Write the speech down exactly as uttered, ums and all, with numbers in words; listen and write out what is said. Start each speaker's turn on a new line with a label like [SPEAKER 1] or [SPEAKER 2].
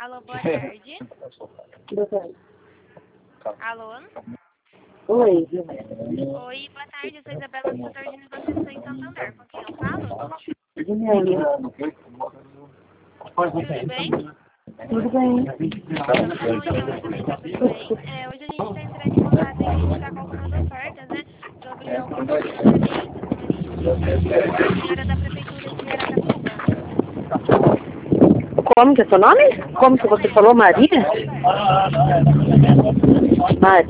[SPEAKER 1] Alô, boa tarde.
[SPEAKER 2] Boa tarde.
[SPEAKER 1] Alô?
[SPEAKER 2] Oi.
[SPEAKER 1] Oi, boa tarde. Eu sou Isabela do setor de negociação em Santander. Com quem eu falo?
[SPEAKER 2] Guilherme.
[SPEAKER 1] Tudo bem?
[SPEAKER 2] Tudo bem?
[SPEAKER 1] Tá bom, então aqui também tá tudo bem. É, hoje a gente está entrando em contato aí que a gente está com algumas ofertas, né? Sobre alguns financiamentos turísticos. A senhora é da Prefeitura de Aracatuba?
[SPEAKER 2] Como que é seu nome? Como que você falou, Maria? Maria.